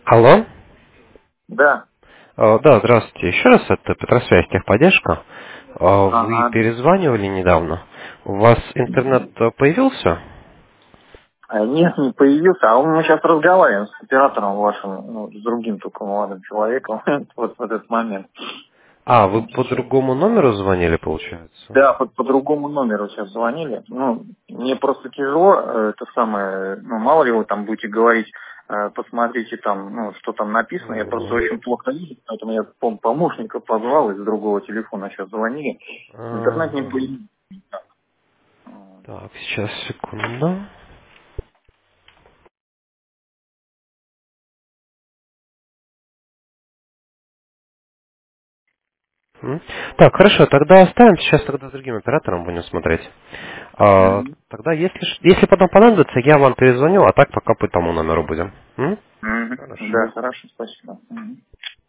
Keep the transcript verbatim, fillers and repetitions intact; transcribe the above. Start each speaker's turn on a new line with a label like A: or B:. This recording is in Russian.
A: Алло.
B: Да.
A: Э, Да, здравствуйте. Еще раз, это Петросвязь, техподдержка. Э, Вы
B: Ага.
A: перезванивали недавно. У вас интернет э, появился?
B: А нет, не появился. А мы сейчас разговариваем с оператором вашим, ну, с другим только молодым человеком. Вот в этот момент.
A: А, вы
B: Вот
A: по
B: сейчас.
A: другому номеру звонили, получается?
B: Да, по, по другому номеру сейчас звонили. Ну, мне просто тяжело, э, это самое, ну, мало ли вы там будете говорить, э, посмотрите там, ну, что там написано. Я просто
A: Мгм.
B: очень плохо вижу, поэтому я пом- помощника позвал из другого телефона, сейчас звонили. Интернет не
A: Ага.
B: появился.
A: Так, сейчас, секунду. М. Так, хорошо, тогда оставим. Сейчас тогда с другим оператором будем смотреть. А,
B: Мгм.
A: тогда, если, ш- если потом понадобится, я вам перезвоню, а так пока по тому номеру будем. М?
B: Мгм. Да,
A: Хорошо.
B: хорошо, спасибо. Мгм.